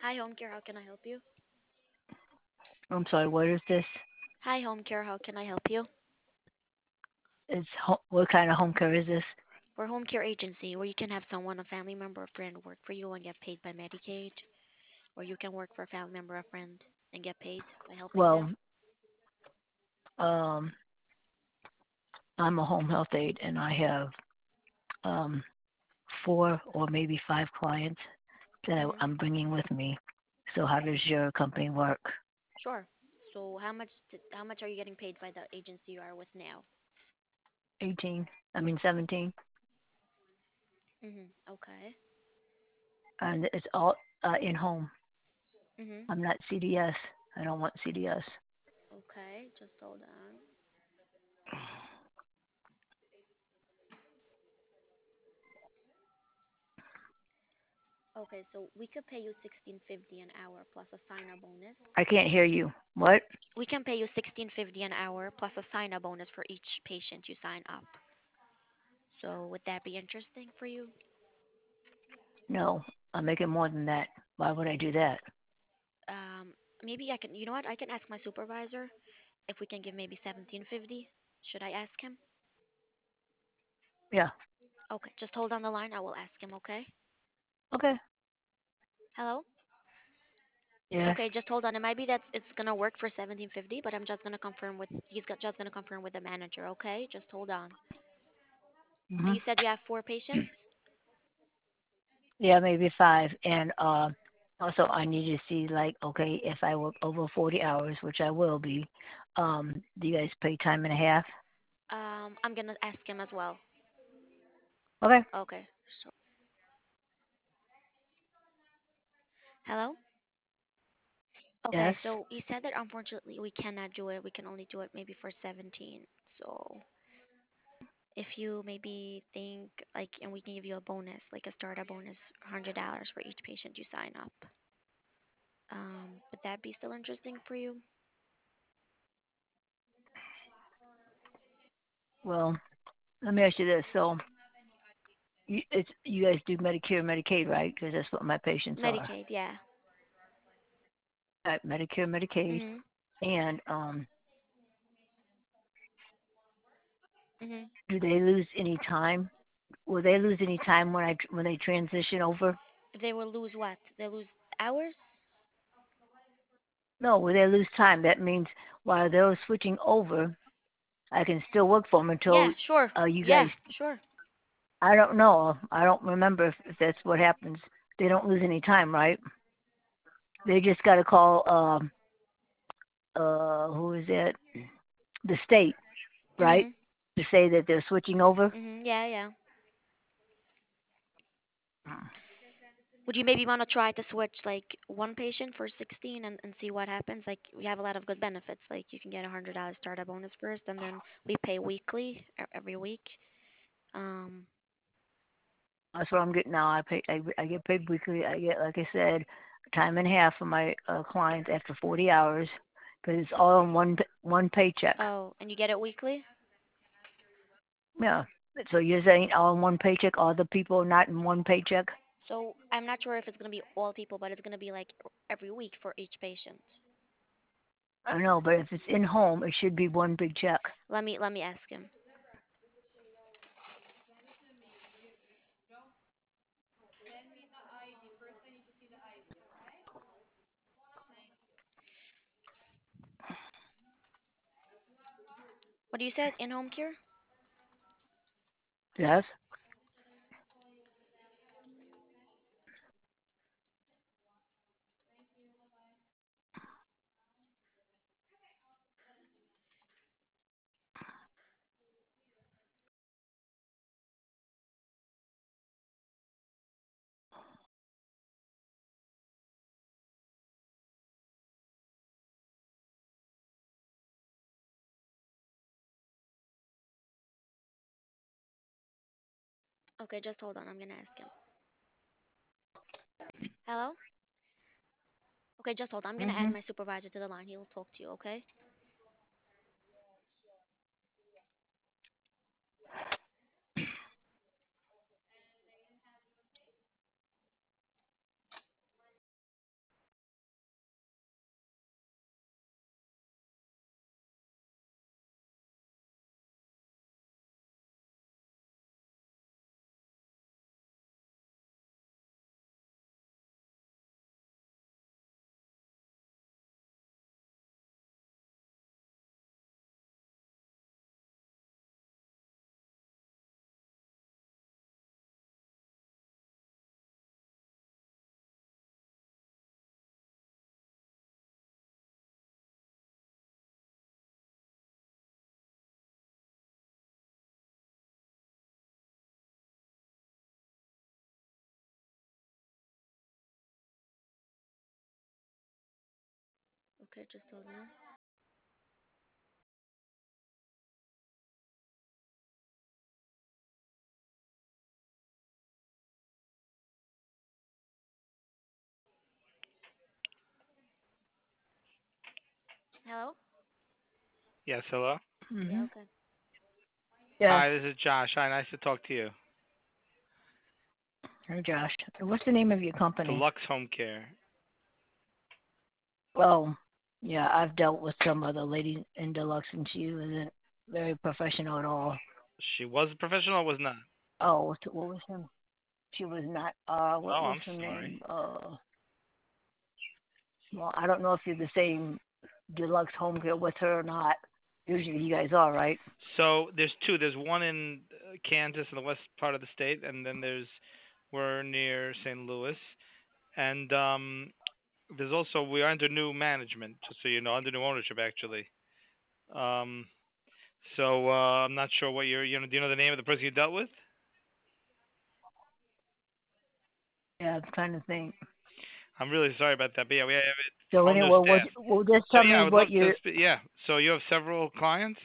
Hi, home care. How can I help you? I'm sorry, what is this? Hi, home care. How can I help you? What kind of home care is this? We're a home care agency where you can have someone, a family member, or friend, work for you and get paid by Medicaid, or you can work for a family member or friend and get paid by helping them. Well, um, I'm a home health aide and I have um, four or maybe five clients that Mhm. I'm bringing with me. So how does your company work? Sure. So how much are you getting paid by the agency you are with now? 18, I mean 17, Mhm. Okay. and it's all in home. Mhm. I'm not CDS. I don't want CDS. Okay. Just hold on. Okay. So we could pay you 16.50 an hour plus a sign-up bonus. I can't hear you. What? We can pay you 16.50 an hour plus a sign-up bonus for each patient you sign up. So would that be interesting for you? No, I'm making more than that. Why would I do that? Um, maybe I can. You know what? I can ask my supervisor if we can give maybe 17.50. Should I ask him? Yeah. Okay, just hold on the line. I will ask him. Okay. Okay. Hello. Yes. Okay, just hold on. It might be that it's gonna work for 17.50, but I'm just gonna confirm with just gonna confirm with the manager. Okay, just hold on. So Hmm. you said you have four patients. Yeah, maybe five. And also I need to see like, okay, if I work over 40 hours, which I will be, do you guys pay time and a half? I'm gonna ask him as well. Okay. Okay. So hello. Yes. Okay, so he said that unfortunately we cannot do it. We can only do it maybe for 17. So if you maybe think like, and we can give you a bonus, like a startup bonus, $100 for each patient you sign up. Would that be still interesting for you? Well, let me ask you this. So you guys do Medicare, Medicaid, right? Because that's what my patients are. Medicaid, yeah. Medicare, Medicaid, Mhm. and Mhm. do they lose any time? Will they lose any time when they transition over? They will lose what? They lose hours? No, will they lose time? That means while they're switching over, I can still work for them until Yeah, sure. you Yeah, guys. sure. I don't know. I don't remember if that's what happens. They don't lose any time, right? They just got to call. Who is it? The state, right? Mhm. To say that they're switching over. Mhm. Yeah, yeah. Would you maybe want to try to switch like one patient for 16 and see what happens? Like we have a lot of good benefits. Like you can get $100 startup bonus first, and then we pay weekly every week. Um, That's what I'm getting now. I get paid weekly. I get, like I said, time and a half for my clients after 40 hours because it's all in one paycheck. oh, and you get it weekly? Yeah. So you're saying all in one paycheck, all the people not in one paycheck? So I'm not sure if it's gonna be all people, but it's gonna be like every week for each patient. I don't know, but if it's in home, it should be one big check. Let me ask him. What do you said? In home care? Yes. Okay, just hold on. I'm gonna ask him. Hello? Okay, just hold on. I'm gonna add Mhm. my supervisor to the line. He will talk to you. Okay? Okay, just hold on. Hello? Yes, hello. Yeah, Mhm. okay. Yes. Hi, this is Josh. Hi, nice to talk to you. Hey, Josh. What's the name of your company? Deluxe Home Care. Oh, yeah, I've dealt with some other lady in Deluxe, and she wasn't very professional at all. She was a professional or was not? Oh, what was her? She was not. What Oh, was I'm her sorry. name? Well, I don't know if you're the same Deluxe Home Care with her or not. Usually, you guys are, right? So there's two. There's one in Kansas in the west part of the state, and then we're near St. Louis, and there's also we are under new management, just so you know, under new ownership actually. Um, so I'm not sure what do you know the name of the person you dealt with? Yeah, I'm trying to think. I'm really sorry about that, but yeah, we have So all new anyway, staff. well, just So tell yeah, me I would what love to. you. Yeah. So you have several clients.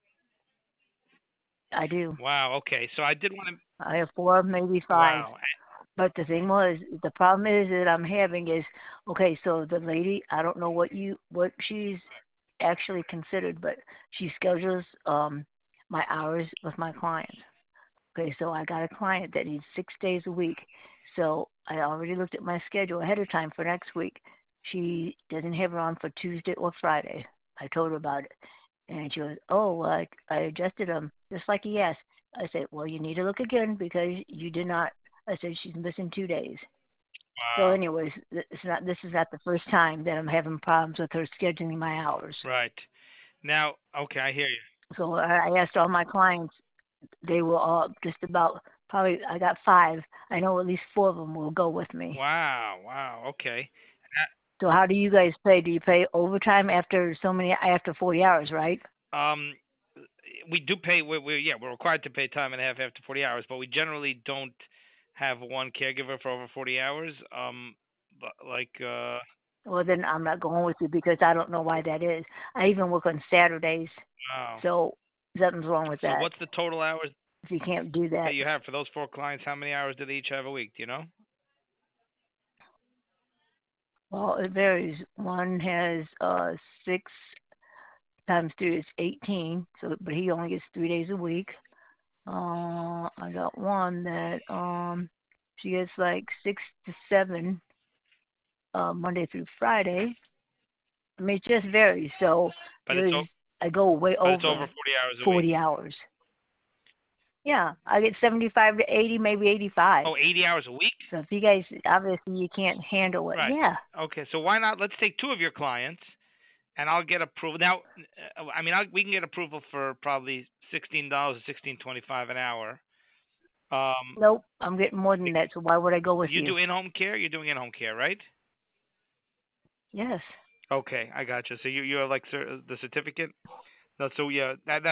I do. Wow. Okay. So I did want to. I have four, maybe five. Wow. But the thing was, the problem is that I'm having is, okay, so the lady, I don't know what she's actually considered, but she schedules my hours with my clients. Okay, so I got a client that needs 6 days a week. So I already looked at my schedule ahead of time for next week. She doesn't have her on for Tuesday or Friday. I told her about it. And she goes, oh, well, I adjusted them just like he asked. I said, well, you need to look again because you did not. I said, she's missing 2 days. So, Wow. anyways, this is not the first time that I'm having problems with her scheduling my hours. Right. Now, okay, I hear you. So I asked all my clients. They will all just about probably. I got five. I know at least four of them will go with me. Wow. Wow. Okay. So how do you guys pay? Do you pay overtime after 40 hours, right? Um, we do pay. We're required to pay time and a half after 40 hours, but we generally don't have one caregiver for over 40 hours. But like, Well, then I'm not going with you because I don't know why that is. I even work on Saturdays, wow. so something's wrong with So that. what's the total hours If you can't do that that, you have for those four clients? How many hours do they each have a week? Do you know? well, it varies. One has 6 times 3 is 18. So, but he only gets 3 days a week. I got one that she gets like 6 to 7 Monday through Friday. I mean, it just varies. So But there's I go way it's over over 40 hours a week. 40 hours. Yeah, I get 75 to 80, maybe 85. Oh, 80 hours a week? So if you guys obviously you can't handle it, Right. yeah. Okay. So why not? Let's take two of your clients, and I'll get approval. Now, I mean, we can get approval for probably $16 or 16.25 an hour. Um, Nope, I'm getting more than that. So why would I go with you you? do in-home care. You're doing in-home care, right? Yes. Okay, I got you. So you have like the certificate. No, so yeah, that